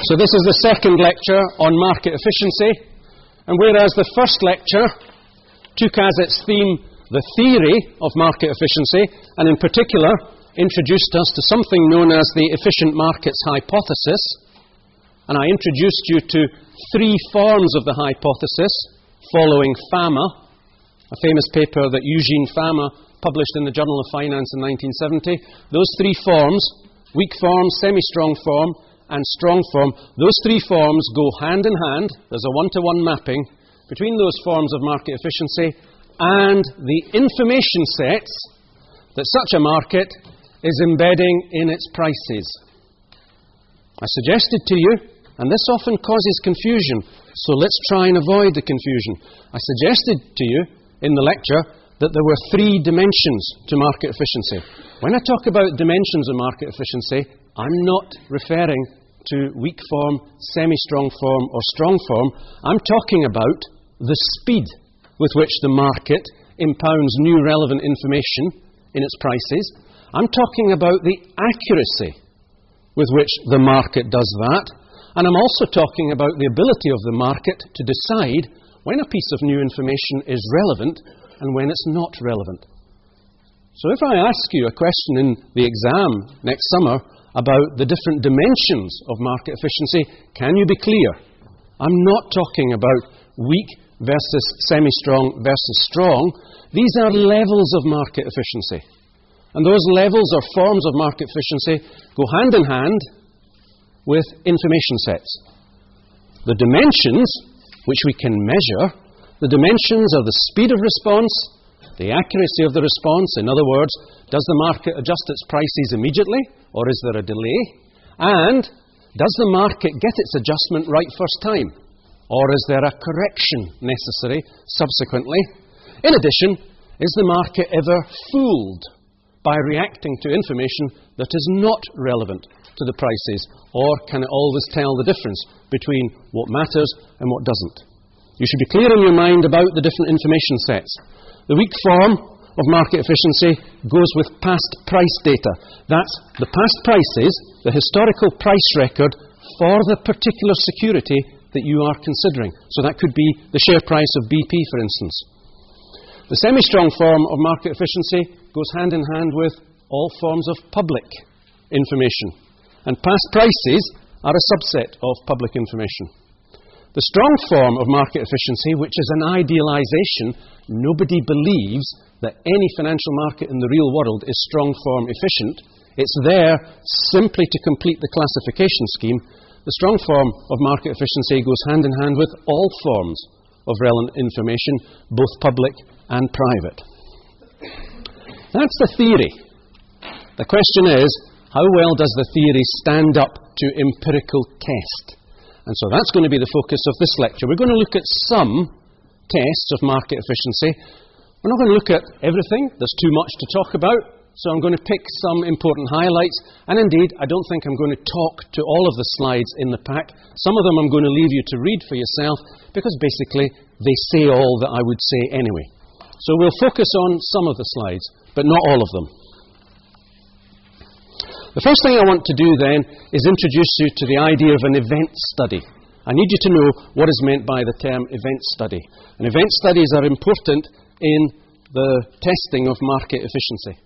So this is the second lecture on market efficiency, and whereas the first lecture took as its theme the theory of market efficiency, and in particular introduced us to something known as the efficient markets hypothesis, and I introduced you to three forms of the hypothesis following Fama, a famous paper that Eugene Fama published in the Journal of Finance in 1970. Those three forms, weak form, semi-strong form, and strong form, those three forms go hand in hand. There's a one-to-one mapping between those forms of market efficiency and the information sets that such a market is embedding in its prices. I suggested to you, and this often causes confusion, so let's try and avoid the confusion. I suggested to you in the lecture that there were three dimensions to market efficiency. When I talk about dimensions of market efficiency, I'm not referring to weak form, semi-strong form, or strong form. I'm talking about the speed with which the market impounds new relevant information in its prices. I'm talking about the accuracy with which the market does that. And I'm also talking about the ability of the market to decide when a piece of new information is relevant and when it's not relevant. So if I ask you a question in the exam next summer about the different dimensions of market efficiency, can you be clear? I'm not talking about weak versus semi-strong versus strong. These are levels of market efficiency. And those levels or forms of market efficiency go hand in hand with information sets. The dimensions which we can measure, the dimensions are the speed of response, the accuracy of the response. In other words, does the market adjust its prices immediately, or is there a delay? And does the market get its adjustment right first time, or is there a correction necessary subsequently? In addition, is the market ever fooled by reacting to information that is not relevant to the prices, or can it always tell the difference between what matters and what doesn't? You should be clear in your mind about the different information sets. The weak form of market efficiency goes with past price data. That's the past prices, the historical price record for the particular security that you are considering. So that could be the share price of BP, for instance. The semi-strong form of market efficiency goes hand in hand with all forms of public information. And past prices are a subset of public information. The strong form of market efficiency, which is an idealization, nobody believes that any financial market in the real world is strong form efficient. It's there simply to complete the classification scheme. The strong form of market efficiency goes hand in hand with all forms of relevant information, both public and private. That's the theory. The question is, how well does the theory stand up to empirical test? And so that's going to be the focus of this lecture. We're going to look at some tests of market efficiency. We're not going to look at everything. There's too much to talk about. So I'm going to pick some important highlights. And indeed, I don't think I'm going to talk to all of the slides in the pack. Some of them I'm going to leave you to read for yourself, because basically they say all that I would say anyway. So we'll focus on some of the slides, but not all of them. The first thing I want to do then is introduce you to the idea of an event study. I need you to know what is meant by the term event study. And event studies are important in the testing of market efficiency.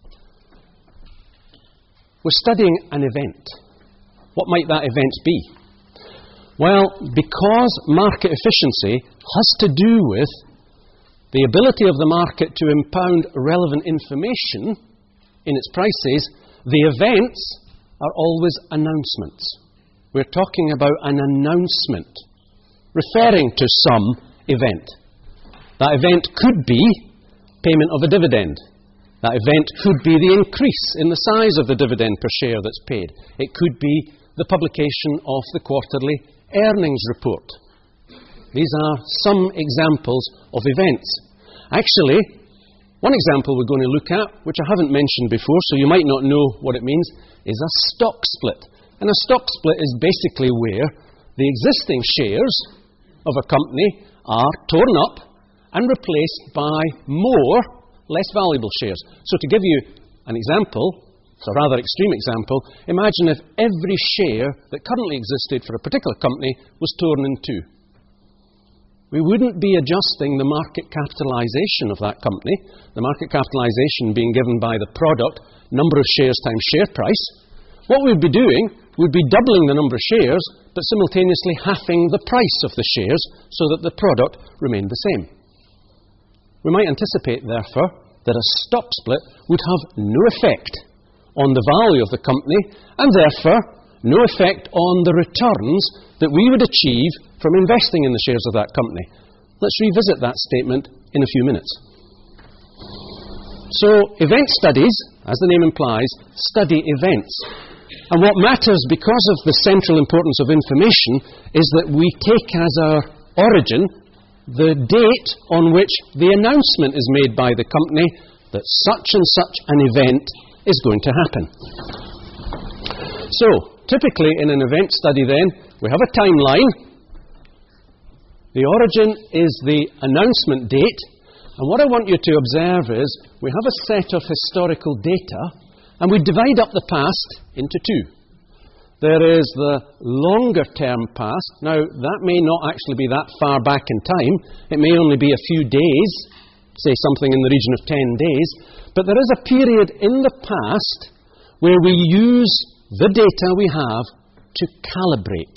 We're studying an event. What might that event be? Well, because market efficiency has to do with the ability of the market to impound relevant information in its prices, the events are always announcements. We're talking about an announcement referring to some event. That event could be payment of a dividend. That event could be the increase in the size of the dividend per share that's paid. It could be the publication of the quarterly earnings report. These are some examples of events. Actually, one example we're going to look at, which I haven't mentioned before, so you might not know what it means, is a stock split. And a stock split is basically where the existing shares of a company are torn up and replaced by more, less valuable shares. So to give you an example, It's a rather extreme example. Imagine if every share that currently existed for a particular company was torn in two. We wouldn't be adjusting the market capitalisation of that company, the market capitalisation being given by the product, number of shares times share price. What we'd be doing would be doubling the number of shares, but simultaneously halving the price of the shares so that the product remained the same. We might anticipate, therefore, that a stock split would have no effect on the value of the company, and therefore no effect on the returns that we would achieve from investing in the shares of that company. Let's revisit that statement in a few minutes. So, event studies, as the name implies, study events. And what matters because of the central importance of information is that we take as our origin the date on which the announcement is made by the company that such and such an event is going to happen. So, typically in an event study then, we have a timeline. The origin is the announcement date. And what I want you to observe is we have a set of historical data and we divide up the past into two. There is the longer term past. Now, that may not actually be that far back in time. It may only be a few days, say something in the region of 10 days. But there is a period in the past where we use the data we have to calibrate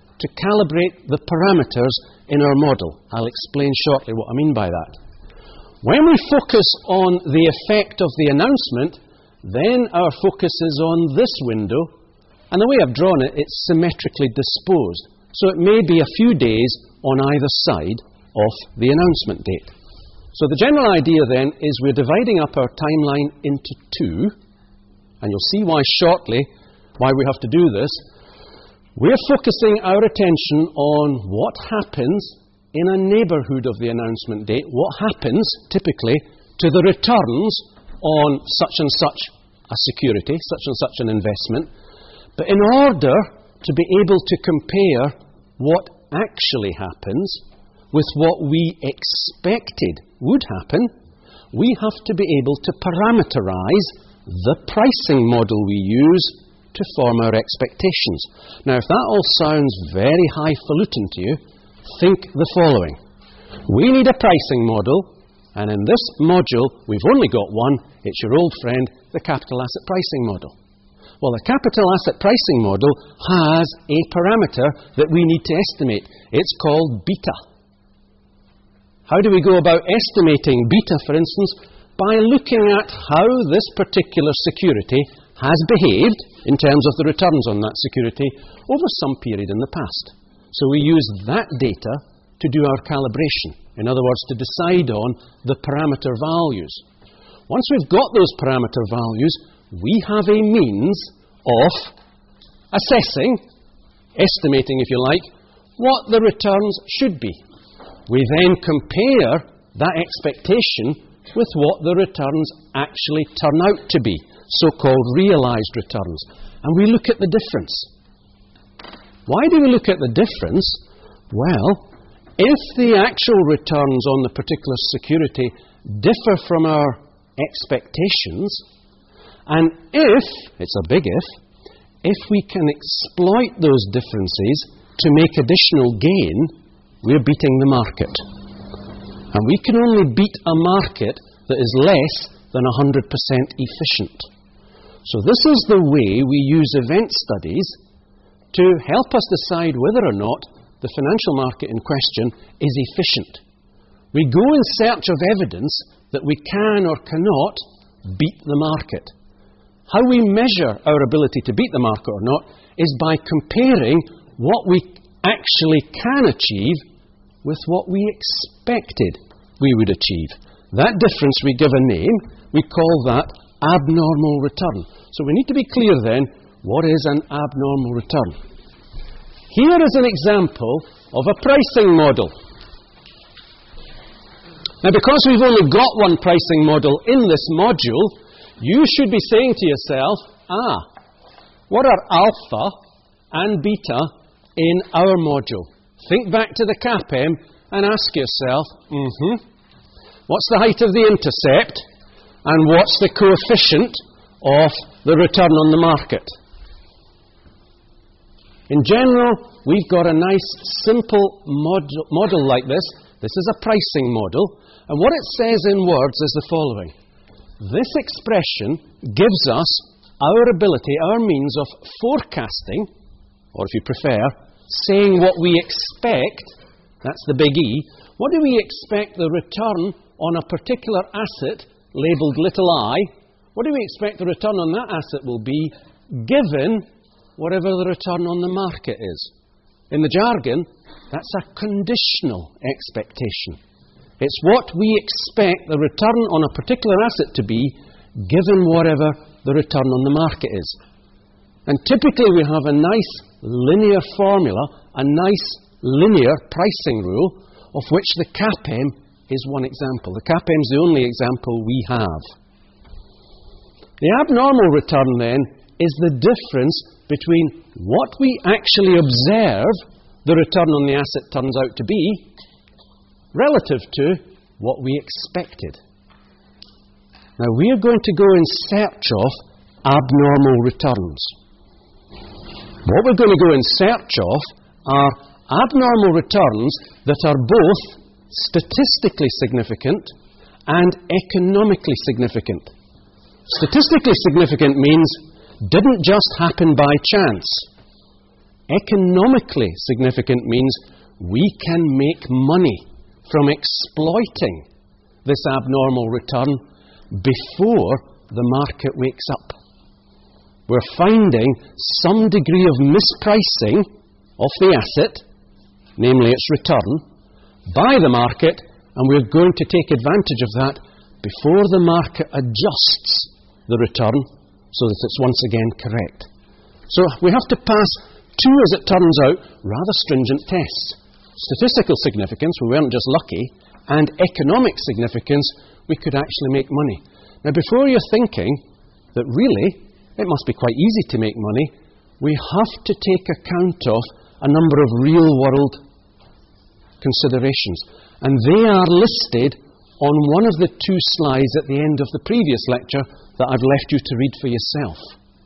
the parameters in our model. I'll explain shortly what I mean by that. When we focus on the effect of the announcement, then our focus is on this window, and the way I've drawn it, it's symmetrically disposed. So it may be a few days on either side of the announcement date. So the general idea then is we're dividing up our timeline into two, and you'll see why shortly, why we have to do this. We're focusing our attention on what happens in a neighbourhood of the announcement date, what happens typically to the returns on such and such a security, such and such an investment. But in order to be able to compare what actually happens with what we expected would happen, we have to be able to parameterize the pricing model we use to form our expectations. Now, if that all sounds very highfalutin to you, think the following. We need a pricing model, and in this module, we've only got one. It's your old friend, the capital asset pricing model. Well, the capital asset pricing model has a parameter that we need to estimate. It's called beta. How do we go about estimating beta, for instance? By looking at how this particular security has behaved in terms of the returns on that security over some period in the past. So we use that data to do our calibration. In other words, to decide on the parameter values. Once we've got those parameter values, we have a means of assessing, estimating if you like, what the returns should be. We then compare that expectation with what the returns actually turn out to be, so-called realised returns. And we look at the difference. Why do we look at the difference? Well, if the actual returns on the particular security differ from our expectations, and if, it's a big if we can exploit those differences to make additional gain, we're beating the market. And we can only beat a market that is less than 100% efficient. So this is the way we use event studies to help us decide whether or not the financial market in question is efficient. We go in search of evidence that we can or cannot beat the market. How we measure our ability to beat the market or not is by comparing what we actually can achieve with what we expected we would achieve. That difference we give a name, we call that abnormal return. So we need to be clear then, what is an abnormal return? Here is an example of a pricing model. Now, because we've only got one pricing model in this module, you should be saying to yourself, what are alpha and beta in our module? Think back to the CAPM and ask yourself, what's the height of the intercept and what's the coefficient of the return on the market. In general, we've got a nice, simple model like this. This is a pricing model. And what it says in words is the following. This expression gives us our ability, our means of forecasting, or if you prefer, saying what we expect, that's the big E. What do we expect the return on a particular asset, labelled little I, what do we expect the return on that asset will be, given whatever the return on the market is? In the jargon, that's a conditional expectation. It's what we expect the return on a particular asset to be, given whatever the return on the market is. And typically we have a nice linear formula, a nice linear pricing rule, of which the CAPM is one example. The CAPM is the only example we have. The abnormal return, then, is the difference between what we actually observe the return on the asset turns out to be, relative to what we expected. Now, we are going to go in search of abnormal returns. What we're going to go in search of are abnormal returns that are both statistically significant and economically significant. Statistically significant means didn't just happen by chance. Economically significant means we can make money from exploiting this abnormal return before the market wakes up. We're finding some degree of mispricing of the asset, namely its return, by the market, and we're going to take advantage of that before the market adjusts the return so that it's once again correct. So we have to pass two, as it turns out, rather stringent tests. Statistical significance, we weren't just lucky, and economic significance, we could actually make money. Now, before you're thinking that really it must be quite easy to make money, we have to take account of a number of real-world considerations. And they are listed on one of the two slides at the end of the previous lecture that I've left you to read for yourself.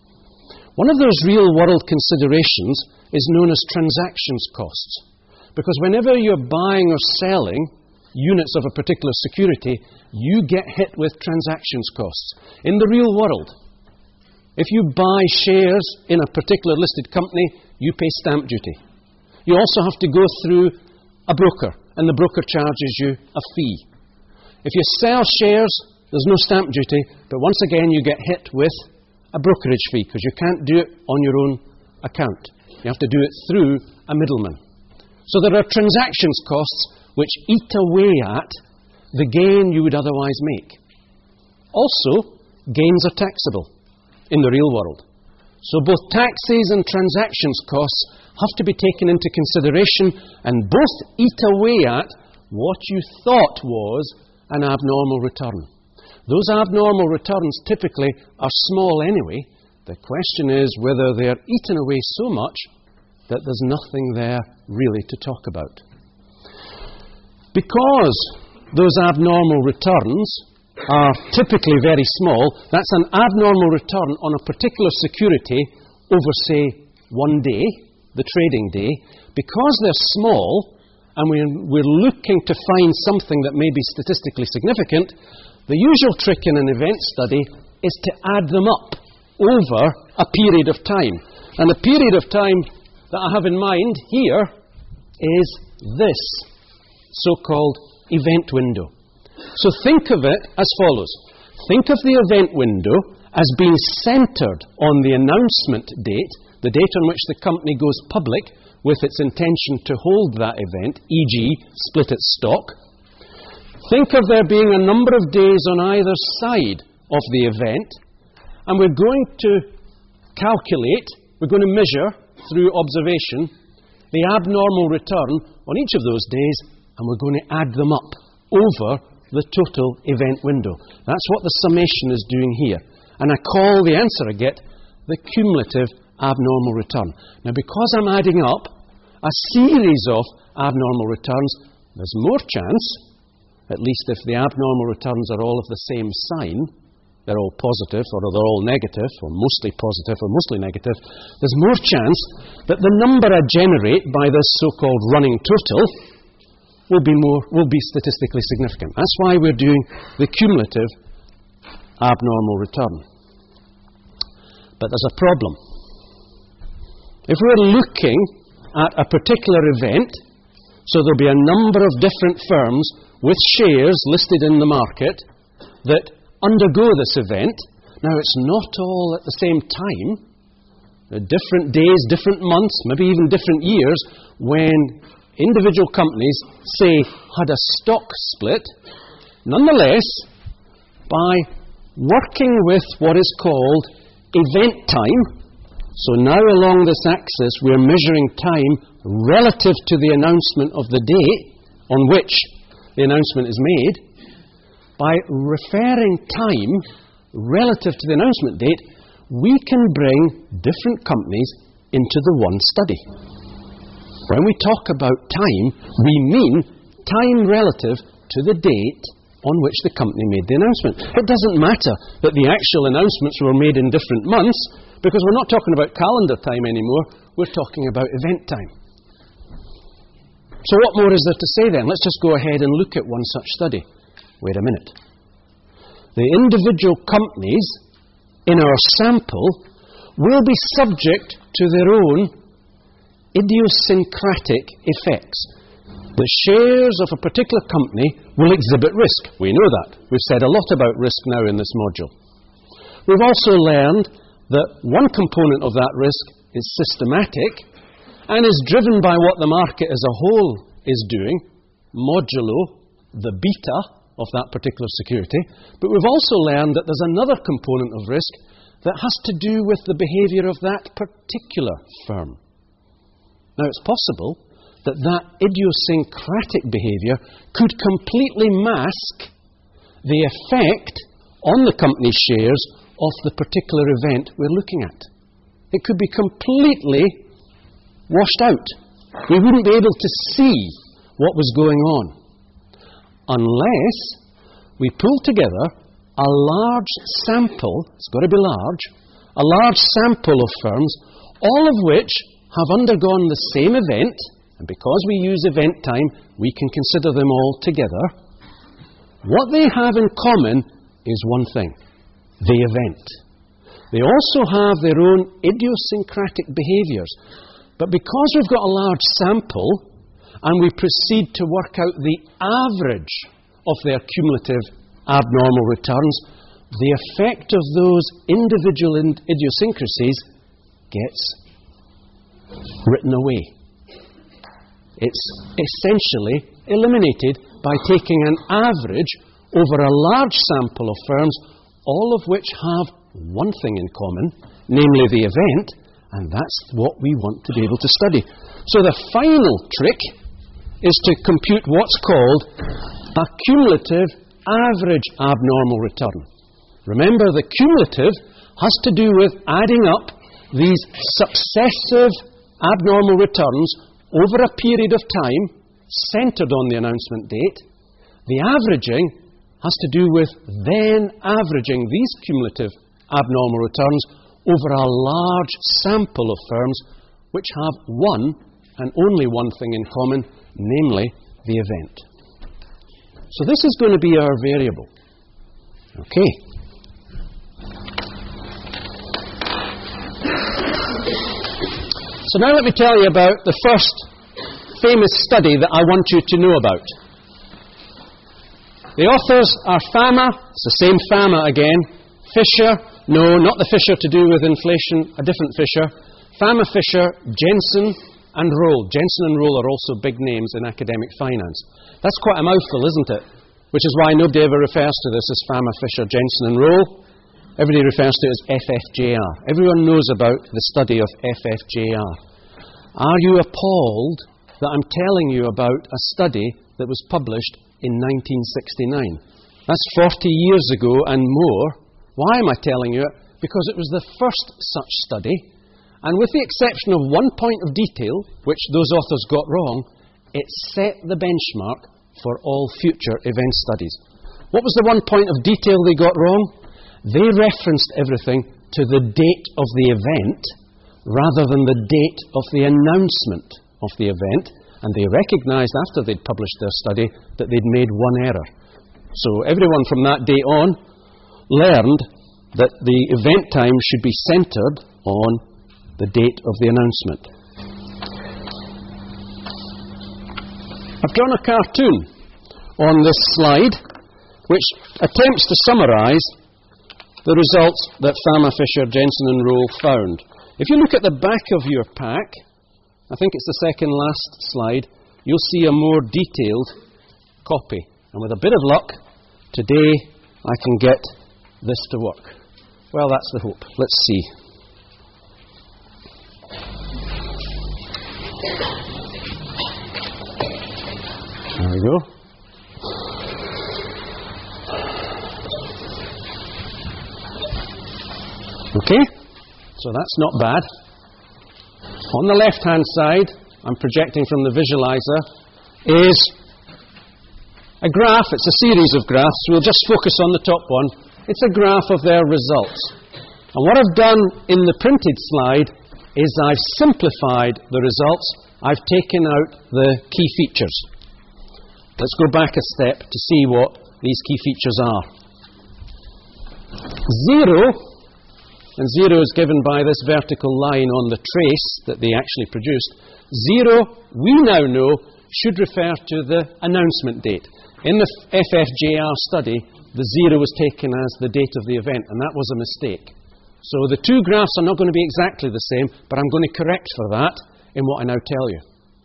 One of those real-world considerations is known as transactions costs. Because whenever you're buying or selling units of a particular security, you get hit with transactions costs. In the real world, if you buy shares in a particular listed company, you pay stamp duty. You also have to go through a broker, and the broker charges you a fee. If you sell shares, there's no stamp duty, but once again you get hit with a brokerage fee, because you can't do it on your own account. You have to do it through a middleman. So there are transactions costs which eat away at the gain you would otherwise make. Also, gains are taxable in the real world. So both taxes and transactions costs have to be taken into consideration, and both eat away at what you thought was an abnormal return. Those abnormal returns typically are small anyway. The question is whether they're eaten away so much that there's nothing there really to talk about. Because those abnormal returns are typically very small, that's an abnormal return on a particular security over, say, one day, the trading day. Because they're small, and we're looking to find something that may be statistically significant, the usual trick in an event study is to add them up over a period of time. And the period of time that I have in mind here is this so-called event window. So think of it as follows. Think of the event window as being centred on the announcement date, the date on which the company goes public with its intention to hold that event, e.g., split its stock. Think of there being a number of days on either side of the event, and we're going to calculate, we're going to measure through observation the abnormal return on each of those days, and we're going to add them up over the total event window. That's what the summation is doing here. And I call the answer I get the cumulative abnormal return. Now, because I'm adding up a series of abnormal returns, there's more chance, at least if the abnormal returns are all of the same sign, they're all positive, or they're all negative, or mostly positive, or mostly negative, there's more chance that the number I generate by this so-called running total will be statistically significant. That's why we're doing the cumulative abnormal return. But there's a problem. If we're looking at a particular event, so there'll be a number of different firms with shares listed in the market that undergo this event. Now, it's not all at the same time. There are different days, different months, maybe even different years when individual companies, say, had a stock split. Nonetheless, by working with what is called event time, so now along this axis we're measuring time relative to the announcement of the date on which the announcement is made. By referring time relative to the announcement date, we can bring different companies into the one study. When we talk about time, we mean time relative to the date on which the company made the announcement. It doesn't matter that the actual announcements were made in different months, because we're not talking about calendar time anymore, we're talking about event time. So what more is there to say then? Let's just go ahead and look at one such study. Wait a minute. The individual companies in our sample will be subject to their own idiosyncratic effects. The shares of a particular company will exhibit risk. We know that. We've said a lot about risk now in this module. We've also learned that one component of that risk is systematic and is driven by what the market as a whole is doing, modulo the beta of that particular security. But we've also learned that there's another component of risk that has to do with the behaviour of that particular firm. Now, it's possible that that idiosyncratic behaviour could completely mask the effect on the company's shares of the particular event we're looking at. It could be completely washed out. We wouldn't be able to see what was going on, unless we pull together a large sample, it's got to be large, a large sample of firms, all of which have undergone the same event, and because we use event time, we can consider them all together. What they have in common is one thing: the event. They also have their own idiosyncratic behaviours. But because we've got a large sample, and we proceed to work out the average of their cumulative abnormal returns, the effect of those individual idiosyncrasies gets written away. It's essentially eliminated by taking an average over a large sample of firms, all of which have one thing in common, namely the event, and that's what we want to be able to study. So the final trick is to compute what's called a cumulative average abnormal return. Remember, the cumulative has to do with adding up these successive abnormal returns over a period of time centred on the announcement date. The averaging has to do with then averaging these cumulative abnormal returns over a large sample of firms which have one and only one thing in common, namely the event. So this is going to be our variable. Okay. So now let me tell you about the first famous study that I want you to know about. The authors are Fama, it's the same Fama again, Fisher, no, not the Fisher to do with inflation, a different Fisher, Fama, Fisher, Jensen and Roll. Jensen and Roll are also big names in academic finance. That's quite a mouthful, isn't it? Which is why nobody ever refers to this as Fama, Fisher, Jensen and Roll. Everybody refers to it as FFJR. Everyone knows about the study of FFJR. Are you appalled that I'm telling you about a study that was published in 1969? That's 40 years ago and more. Why am I telling you it? Because it was the first such study, and with the exception of one point of detail, which those authors got wrong, it set the benchmark for all future event studies. What was the one point of detail they got wrong? they referenced everything to the date of the event rather than the date of the announcement of the event, and they recognised after they'd published their study that they'd made one error. So everyone from that day on learned that the event time should be centred on the date of the announcement. I've drawn a cartoon on this slide which attempts to summarise the results that Fama, Fisher, Jensen and Roll found. If you look at the back of your pack, I think it's the second last slide, you'll see a more detailed copy. And with a bit of luck, today I can get this to work. Well, that's the hope. Let's see. There we go. Okay, so that's not bad. On the left-hand side, I'm projecting from the visualizer, is a graph. It's a series of graphs. We'll just focus on the top one. It's a graph of their results. And what I've done in the printed slide is I've simplified the results. I've taken out the key features. Let's go back a step to see what these key features are. 0, and 0 is given by this vertical line on the trace that they actually produced. 0, we now know, should refer to the announcement date. In the FFJR study, the 0 was taken as the date of the event, and that was a mistake. So the two graphs are not going to be exactly the same, but I'm going to correct for that in what I now tell you.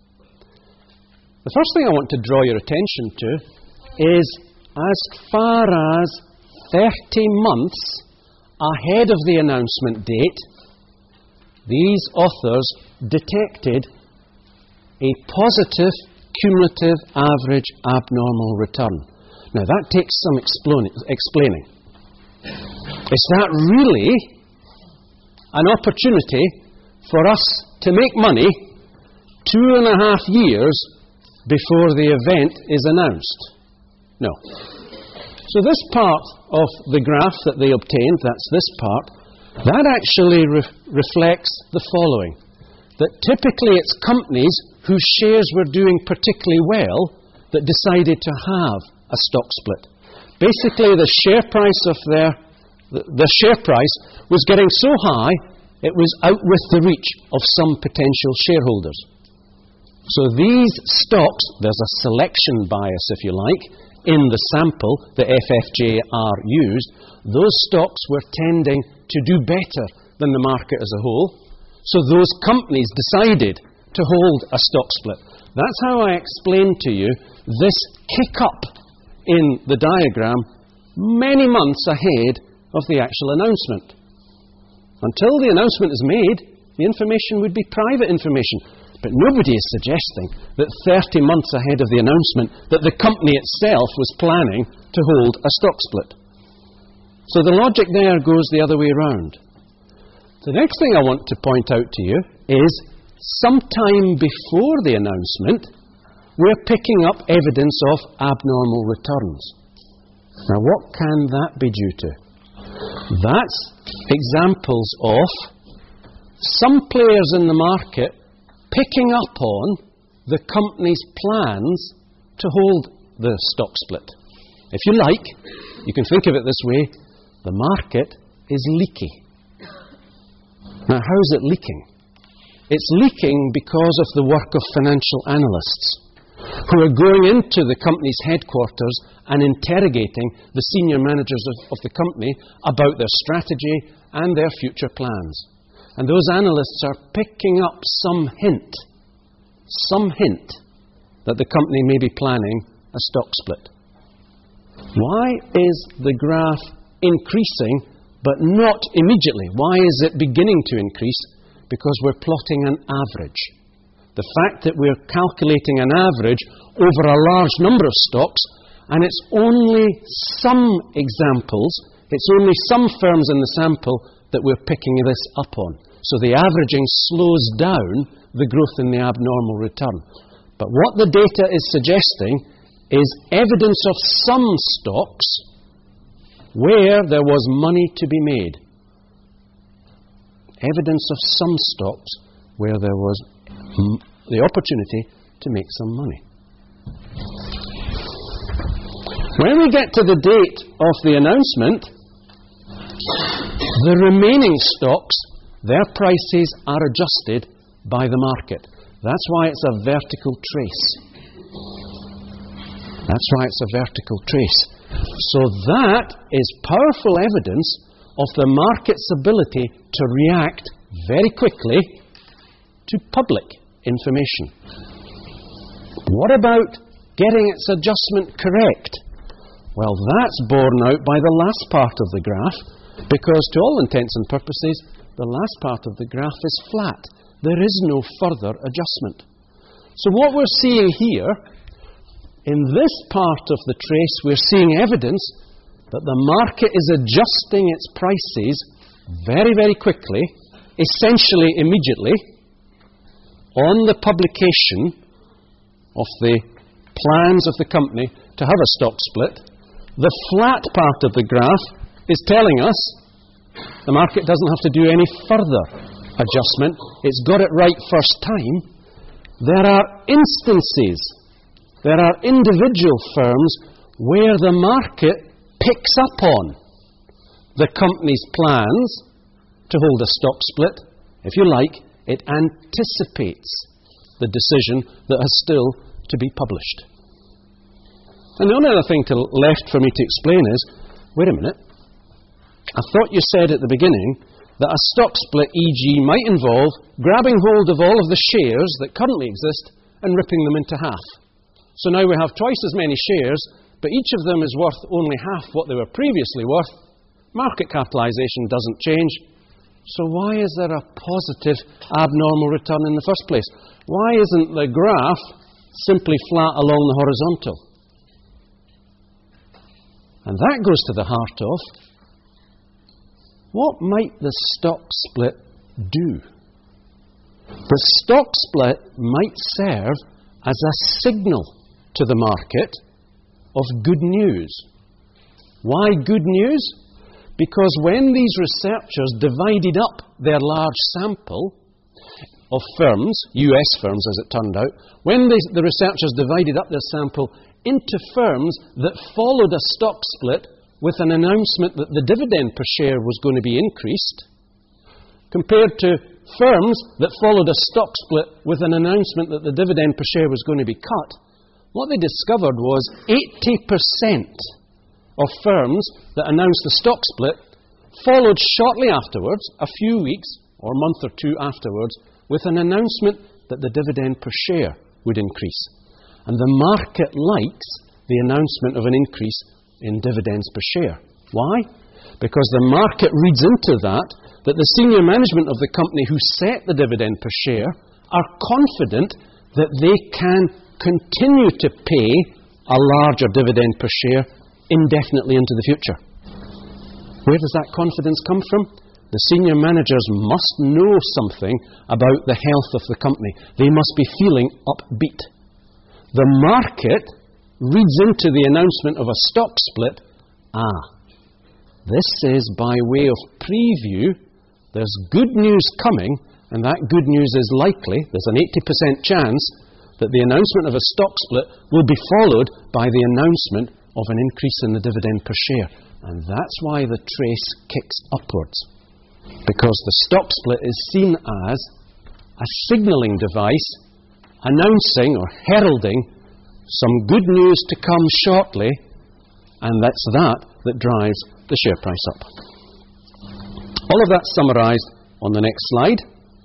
The first thing I want to draw your attention to is as far as 30 months ahead of the announcement date, these authors detected a positive cumulative average abnormal return. Now that takes some explaining. Is that really an opportunity for us to make money 2.5 years before the event is announced? No. So this part of the graph that they obtained, that's this part, that actually reflects the following. That typically it's companies whose shares were doing particularly well that decided to have a stock split. Basically the share price of the share price was getting so high it was out with the reach of some potential shareholders. So these stocks, there's a selection bias, if you like, in the sample that FFJR used. Those stocks were tending to do better than the market as a whole. So those companies decided to hold a stock split. That's how I explained to you this kick up in the diagram many months ahead of the actual announcement. Until the announcement is made, the information would be private information. But nobody is suggesting that 30 months ahead of the announcement that the company itself was planning to hold a stock split. So the logic there goes the other way around. The next thing I want to point out to you is sometime before the announcement, we're picking up evidence of abnormal returns. Now what can that be due to? That's examples of some players in the market picking up on the company's plans to hold the stock split. If you like, you can think of it this way, the market is leaky. Now, how is it leaking? It's leaking because of the work of financial analysts who are going into the company's headquarters and interrogating the senior managers of the company about their strategy and their future plans. And those analysts are picking up some hint that the company may be planning a stock split. Why is the graph increasing but not immediately? Why is it beginning to increase? Because we're plotting an average. The fact that we're calculating an average over a large number of stocks, and it's only some examples, it's only some firms in the sample that we're picking this up on. So the averaging slows down the growth in the abnormal return. But what the data is suggesting is evidence of some stocks where there was money to be made. Evidence of some stocks where there was the opportunity to make some money. When we get to the date of the announcement, the remaining stocks, their prices are adjusted by the market. That's why it's a vertical trace. That's why it's a vertical trace. So that is powerful evidence of the market's ability to react very quickly to public information. What about getting its adjustment correct? Well, that's borne out by the last part of the graph, because to all intents and purposes, the last part of the graph is flat. There is no further adjustment. So what we're seeing here, in this part of the trace, we're seeing evidence that the market is adjusting its prices very, very quickly, essentially immediately, on the publication of the plans of the company to have a stock split. The flat part of the graph is telling us the market doesn't have to do any further adjustment. It's got it right first time. There are instances, there are individual firms where the market picks up on the company's plans to hold a stock split. If you like, it anticipates the decision that has still to be published. And the only other thing left for me to explain is, wait a minute, I thought you said at the beginning that a stock split, e.g., might involve grabbing hold of all of the shares that currently exist and ripping them into half. So now we have twice as many shares, but each of them is worth only half what they were previously worth. Market capitalisation doesn't change. So why is there a positive abnormal return in the first place? Why isn't the graph simply flat along the horizontal? And that goes to the heart of, what might the stock split do? The stock split might serve as a signal to the market of good news. Why good news? Because when these researchers divided up their large sample of firms, US firms as it turned out, when the researchers divided up their sample into firms that followed a stock split with an announcement that the dividend per share was going to be increased, compared to firms that followed a stock split with an announcement that the dividend per share was going to be cut, what they discovered was 80% of firms that announced the stock split followed shortly afterwards, a few weeks or a month or two afterwards, with an announcement that the dividend per share would increase. And the market likes the announcement of an increase in dividends per share. Why? Because the market reads into that the senior management of the company who set the dividend per share are confident that they can continue to pay a larger dividend per share indefinitely into the future. Where does that confidence come from? The senior managers must know something about the health of the company. They must be feeling upbeat. The market reads into the announcement of a stock split, this is by way of preview, there's good news coming, and that good news is likely, there's an 80% chance, that the announcement of a stock split will be followed by the announcement of an increase in the dividend per share. And that's why the trace kicks upwards. Because the stock split is seen as a signalling device announcing or heralding some good news to come shortly, and that's that drives the share price up. All of that summarised on the next slide.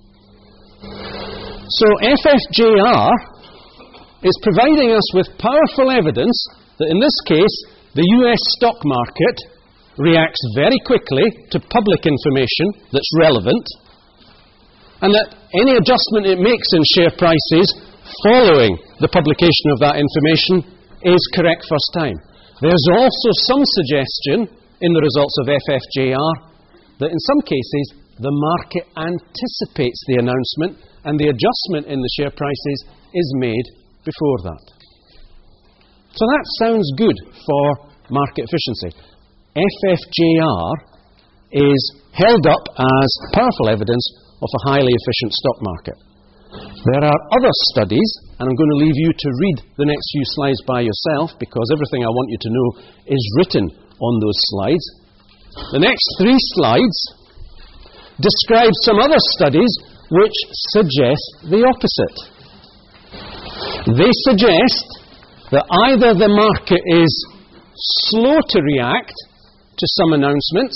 So FFJR is providing us with powerful evidence that in this case the US stock market reacts very quickly to public information that's relevant, and that any adjustment it makes in share prices following the publication of that information is correct first time. There's also some suggestion in the results of FFJR that in some cases the market anticipates the announcement and the adjustment in the share prices is made before that. So that sounds good for market efficiency. FFJR is held up as powerful evidence of a highly efficient stock market. There are other studies, and I'm going to leave you to read the next few slides by yourself, because everything I want you to know is written on those slides. The next 3 slides describe some other studies which suggest the opposite. They suggest that either the market is slow to react to some announcements,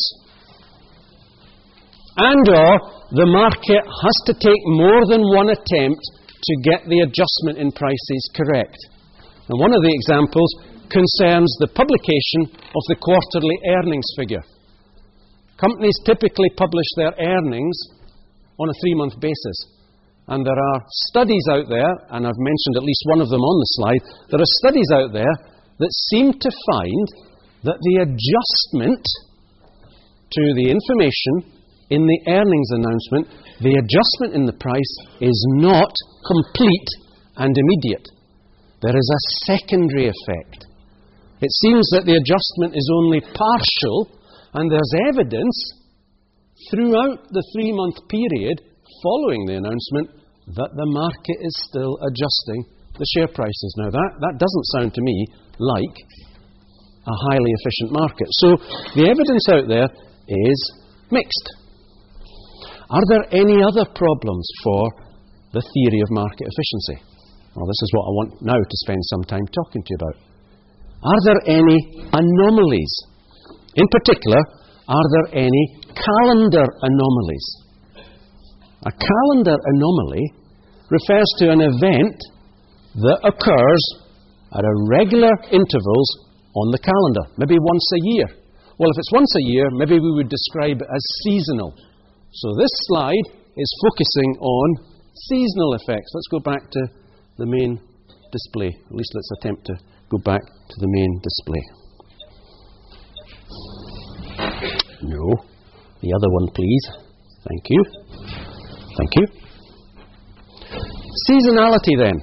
and/or the market has to take more than one attempt to get the adjustment in prices correct. And one of the examples concerns the publication of the quarterly earnings figure. Companies typically publish their earnings on a 3-month basis. And there are studies out there, and I've mentioned at least one of them on the slide, there are studies out there that seem to find that the adjustment to the information in the earnings announcement, the adjustment in the price is not complete and immediate. There is a secondary effect. It seems that the adjustment is only partial, and there's evidence throughout the 3-month period following the announcement that the market is still adjusting the share prices. Now that doesn't sound to me like a highly efficient market. So the evidence out there is mixed. Are there any other problems for the theory of market efficiency? Well, this is what I want now to spend some time talking to you about. Are there any anomalies? In particular, are there any calendar anomalies? A calendar anomaly refers to an event that occurs at irregular intervals on the calendar, maybe once a year. Well, if it's once a year, maybe we would describe it as seasonal. So this slide is focusing on seasonal effects. Let's go back to the main display. At least let's attempt to go back to the main display. No. The other one, please. Thank you. Thank you. Seasonality, then.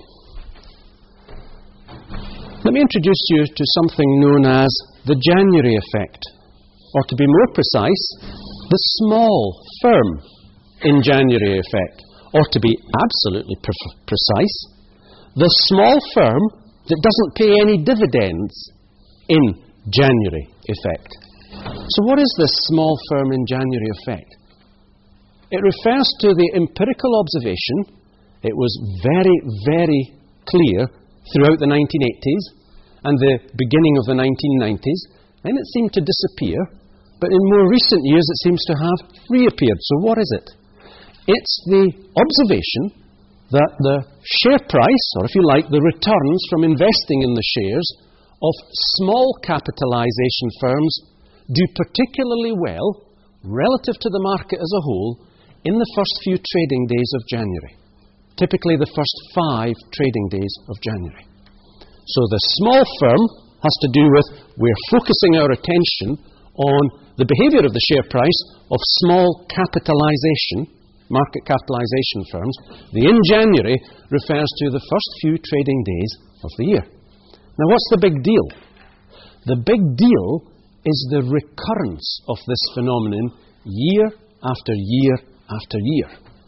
Let me introduce you to something known as the January effect. Or to be more precise, the small firm in January effect. Or to be absolutely precise, the small firm that doesn't pay any dividends in January effect. So what is this small firm in January effect? It refers to the empirical observation. It was very, very clear throughout the 1980s and the beginning of the 1990s. Then it seemed to disappear, but in more recent years it seems to have reappeared. So what is it? It's the observation that the share price, or if you like, the returns from investing in the shares of small capitalization firms do particularly well relative to the market as a whole in the first few trading days of January. Typically the first 5 trading days of January. So the small firm has to do with we're focusing our attention on the behavior of the share price of small capitalization, market capitalization firms. The in January refers to the first few trading days of the year. Now what's the big deal? The big deal is the recurrence of this phenomenon year after year after year.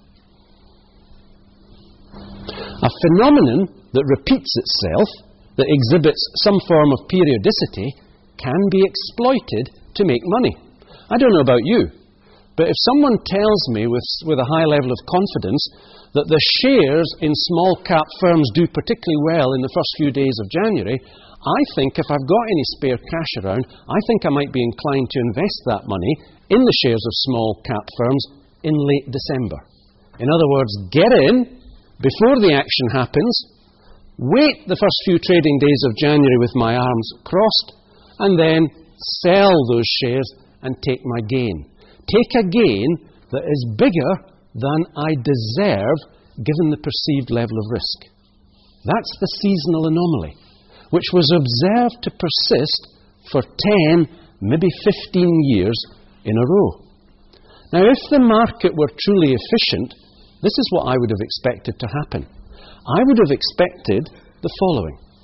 A phenomenon that repeats itself, that exhibits some form of periodicity, can be exploited to make money. I don't know about you, but if someone tells me with a high level of confidence that the shares in small cap firms do particularly well in the first few days of January, I think if I've got any spare cash around, I think I might be inclined to invest that money in the shares of small cap firms in late December. In other words, get in before the action happens, wait the first few trading days of January with my arms crossed, and then sell those shares and take my gain. Take a gain that is bigger than I deserve given the perceived level of risk. That's the seasonal anomaly, which was observed to persist for 10, maybe 15 years in a row. Now, if the market were truly efficient, this is what I would have expected to happen. I would have expected the following.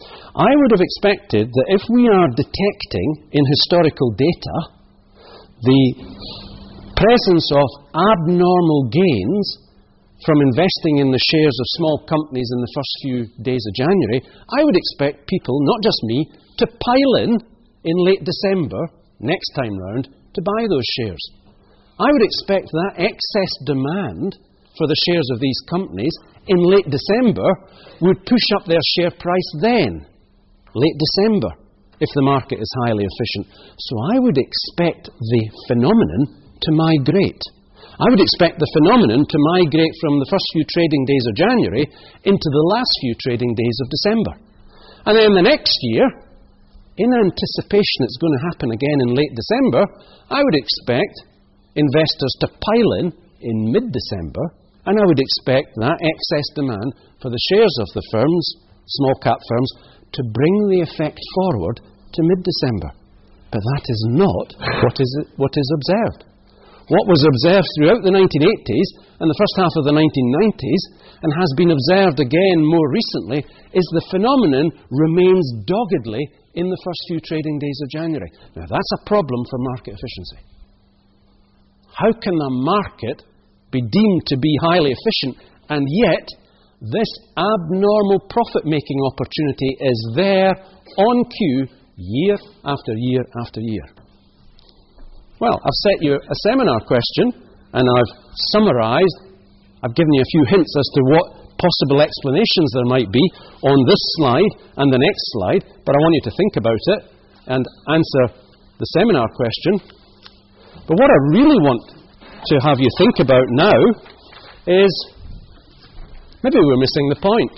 I would have expected that if we are detecting in historical data the presence of abnormal gains from investing in the shares of small companies in the first few days of January, I would expect people, not just me, to pile in late December, next time round, to buy those shares. I would expect that excess demand for the shares of these companies in late December would push up their share price then, late December, if the market is highly efficient. So I would expect the phenomenon to migrate. I would expect the phenomenon to migrate from the first few trading days of January into the last few trading days of December. And then the next year, in anticipation it's going to happen again in late December, I would expect investors to pile in mid-December, and I would expect that excess demand for the shares of the firms, small cap firms, to bring the effect forward to mid-December. But that is not what is observed. What was observed throughout the 1980s and the first half of the 1990s, and has been observed again more recently, is the phenomenon remains doggedly in the first few trading days of January. Now that's a problem for market efficiency. How can the market be deemed to be highly efficient, and yet this abnormal profit-making opportunity is there on cue year after year after year? Well, I've set you a seminar question, and I've summarised, I've given you a few hints as to what possible explanations there might be on this slide and the next slide, but I want you to think about it and answer the seminar question. But what I really want to have you think about now is maybe we're missing the point.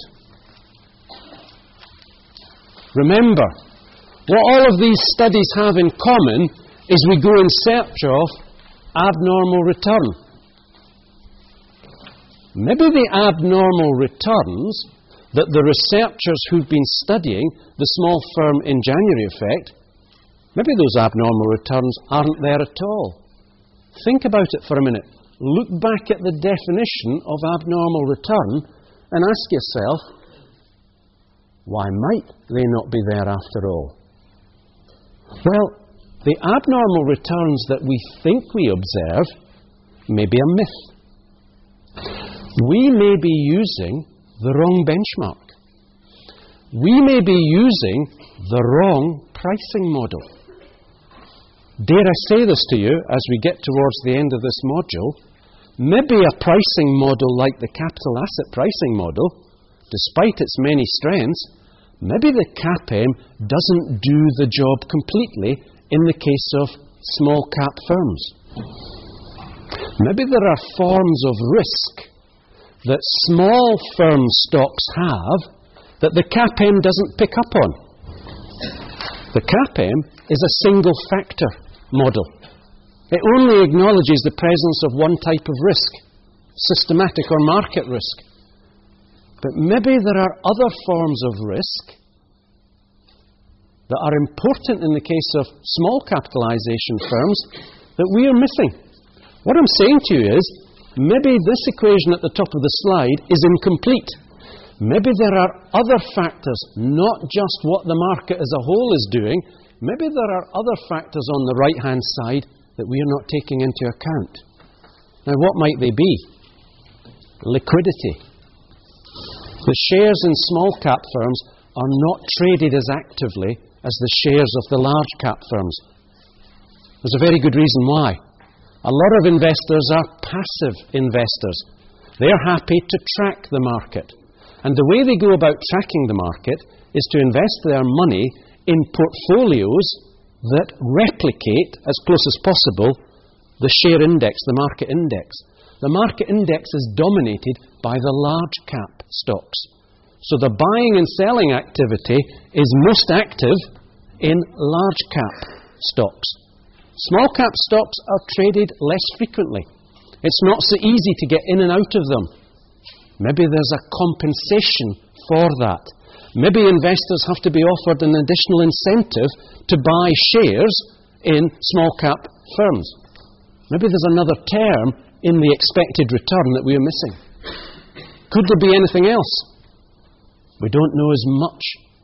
Remember, what all of these studies have in common is we go in search of abnormal return. Maybe the abnormal returns that the researchers who've been studying the small firm in January effect, maybe those abnormal returns aren't there at all. Think about it for a minute. Look back at the definition of abnormal return and ask yourself, why might they not be there after all? Well, the abnormal returns that we think we observe may be a myth. We may be using the wrong benchmark. We may be using the wrong pricing model. Dare I say this to you as we get towards the end of this module, maybe a pricing model like the capital asset pricing model, despite its many strengths, maybe the CAPM doesn't do the job completely in the case of small cap firms. Maybe there are forms of risk that small firm stocks have that the CAPM doesn't pick up on. The CAPM is a single factor model. It only acknowledges the presence of one type of risk, systematic or market risk. But maybe there are other forms of risk that are important in the case of small capitalization firms that we are missing. What I'm saying to you is, maybe this equation at the top of the slide is incomplete. Maybe there are other factors, not just what the market as a whole is doing. Maybe there are other factors on the right-hand side that we are not taking into account. Now, what might they be? Liquidity. The shares in small cap firms are not traded as actively as the shares of the large cap firms. There's a very good reason why. A lot of investors are passive investors. They're happy to track the market. And the way they go about tracking the market is to invest their money in portfolios that replicate, as close as possible, the share index, the market index. The market index is dominated by the large cap stocks. So the buying and selling activity is most active in large cap stocks. Small cap stocks are traded less frequently. It's not so easy to get in and out of them. Maybe there's a compensation for that. Maybe investors have to be offered an additional incentive to buy shares in small cap firms. Maybe there's another term in the expected return that we are missing. Could there be anything else? We don't know as much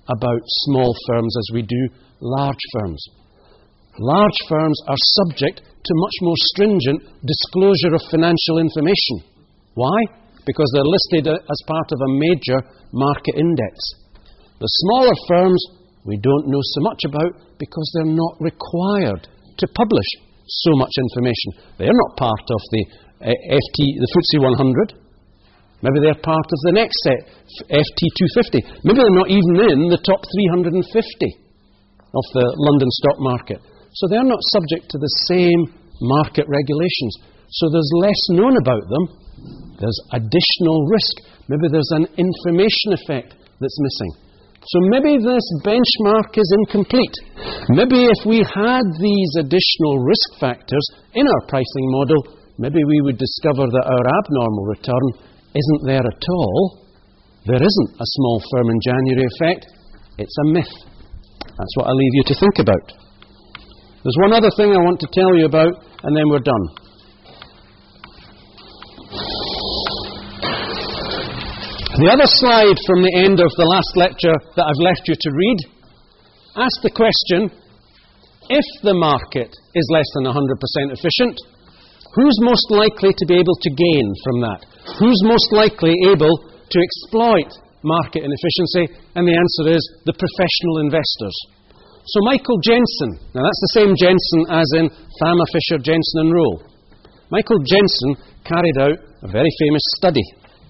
about small firms as we do large firms. Large firms are subject to much more stringent disclosure of financial information. Why? Because they're listed as part of a major market index. The smaller firms we don't know so much about because they're not required to publish so much information. They're not part of the FTSE 100. Maybe they're part of the next set, FT 250. Maybe they're not even in the top 350 of the London stock market. So they're not subject to the same market regulations. So there's less known about them. There's additional risk. Maybe there's an information effect that's missing. So maybe this benchmark is incomplete. Maybe if we had these additional risk factors in our pricing model, maybe we would discover that our abnormal return isn't there at all. There isn't a small firm in January effect. It's a myth. That's what I leave you to think about. There's one other thing I want to tell you about, and then we're done. The other slide from the end of the last lecture that I've left you to read asked the question, if the market is less than 100% efficient, who's most likely to be able to gain from that? Who's most likely able to exploit market inefficiency? And the answer is the professional investors. So Michael Jensen, now that's the same Jensen as in Fama, Fisher, Jensen and Rowe. Michael Jensen carried out a very famous study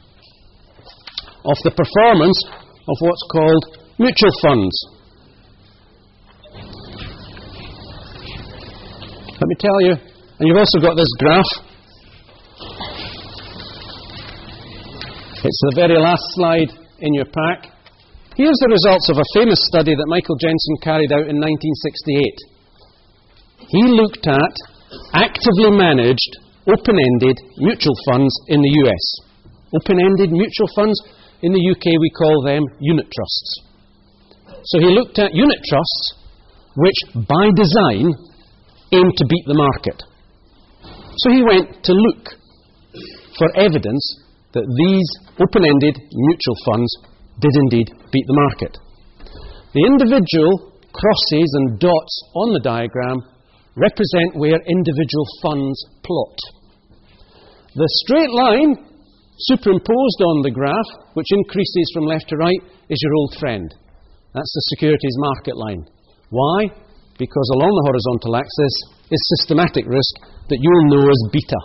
of the performance of what's called mutual funds. Let me tell you, and you've also got this graph. It's the very last slide in your pack. Here's the results of a famous study that Michael Jensen carried out in 1968. He looked at actively managed, open-ended mutual funds in the US. Open-ended mutual funds, in the UK we call them unit trusts. So he looked at unit trusts which, by design, aim to beat the market. So he went to look for evidence that these open-ended mutual funds did indeed beat the market. The individual crosses and dots on the diagram represent where individual funds plot. The straight line superimposed on the graph, which increases from left to right, is your old friend. That's the securities market line. Why? Because along the horizontal axis is systematic risk that you'll know as beta.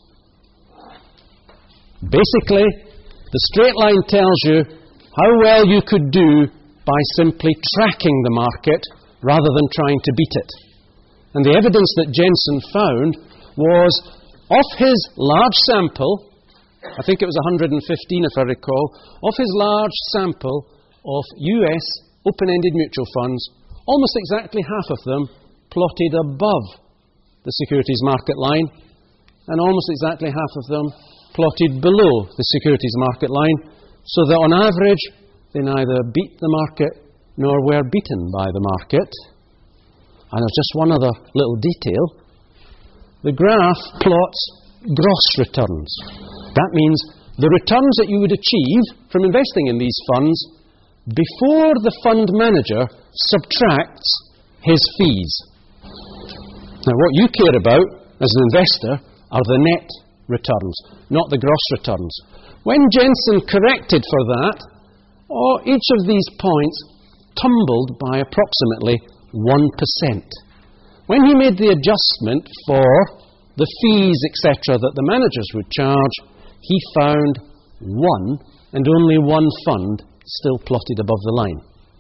Basically, the straight line tells you how well you could do by simply tracking the market rather than trying to beat it. And the evidence that Jensen found was, of his large sample, I think it was 115 if I recall, of his large sample of US open-ended mutual funds, almost exactly half of them plotted above the securities market line, and almost exactly half of them plotted below the securities market line, so that on average they neither beat the market nor were beaten by the market. And there's just one other little detail. The graph plots gross returns. That means the returns that you would achieve from investing in these funds before the fund manager subtracts his fees. Now, what you care about as an investor are the net returns, not the gross returns. When Jensen corrected for that, each of these points tumbled by approximately 1%. When he made the adjustment for the fees, etc., that the managers would charge, he found one, and only one fund, still plotted above the line.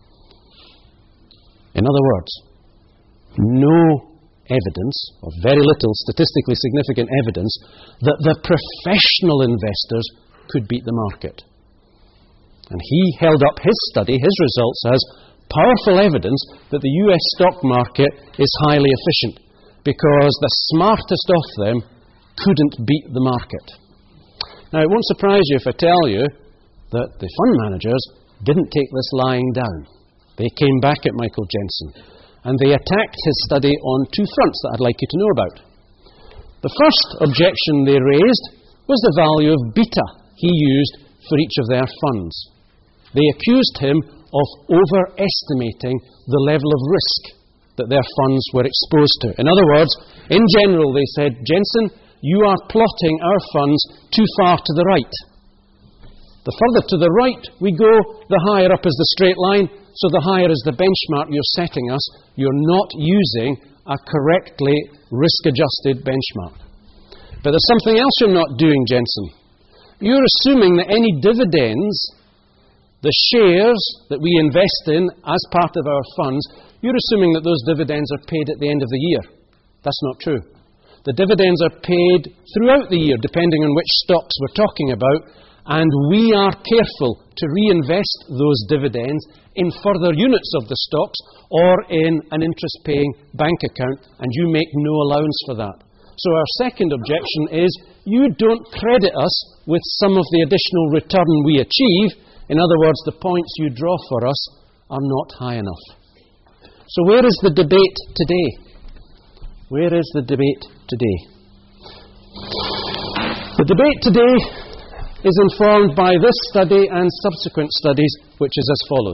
In other words, no evidence, or very little statistically significant evidence, that the professional investors could beat the market. And he held up his study, his results, as powerful evidence that the US stock market is highly efficient, because the smartest of them couldn't beat the market. Now, it won't surprise you if I tell you that the fund managers didn't take this lying down. They came back at Michael Jensen, and they attacked his study on two fronts that I'd like you to know about. The first objection they raised was the value of beta he used for each of their funds. They accused him of overestimating the level of risk that their funds were exposed to. In other words, in general, they said, Jensen, you are plotting our funds too far to the right. The further to the right we go, the higher up is the straight line, so the higher is the benchmark you're setting us. You're not using a correctly risk-adjusted benchmark. But there's something else you're not doing, Jensen. You're assuming that any dividends, the shares that we invest in as part of our funds, you're assuming that those dividends are paid at the end of the year. That's not true. The dividends are paid throughout the year, depending on which stocks we're talking about, and we are careful to reinvest those dividends in further units of the stocks or in an interest-paying bank account, and you make no allowance for that. So our second objection is you don't credit us with some of the additional return we achieve. In other words, the points you draw for us are not high enough. So where is the debate today? Where is the debate today? The debate today is informed by this study and subsequent studies, which is as follows.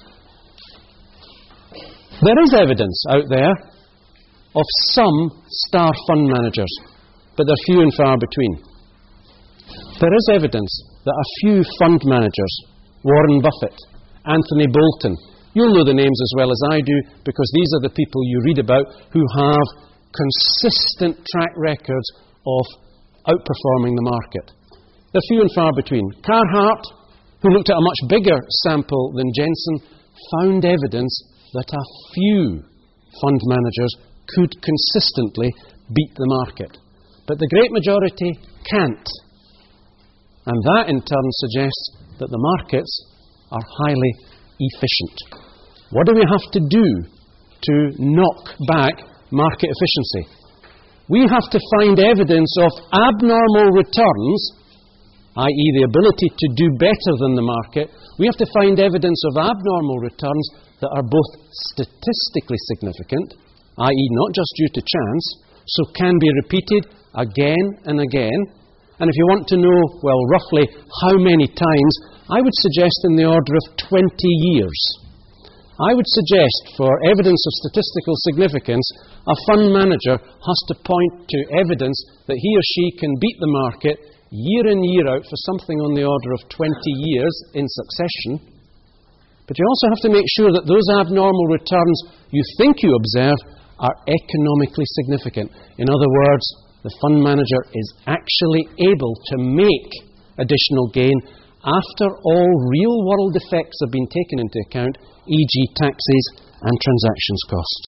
There is evidence out there of some star fund managers, but they're few and far between. There is evidence that a few fund managers, Warren Buffett, Anthony Bolton, you'll know the names as well as I do, because these are the people you read about who have consistent track records of outperforming the market. They're few and far between. Carhart, who looked at a much bigger sample than Jensen, found evidence that a few fund managers could consistently beat the market. But the great majority can't. And that in turn suggests that the markets are highly efficient. What do we have to do to knock back market efficiency? We have to find evidence of abnormal returns, i.e. the ability to do better than the market. We have to find evidence of abnormal returns that are both statistically significant, i.e. not just due to chance, so can be repeated again and again. And if you want to know, well, roughly how many times, I would suggest in the order of 20 years. I would suggest for evidence of statistical significance, a fund manager has to point to evidence that he or she can beat the market year in, year out for something on the order of 20 years in succession. But you also have to make sure that those abnormal returns you think you observe are economically significant. In other words, the fund manager is actually able to make additional gain after all real-world effects have been taken into account, e.g. taxes and transactions costs.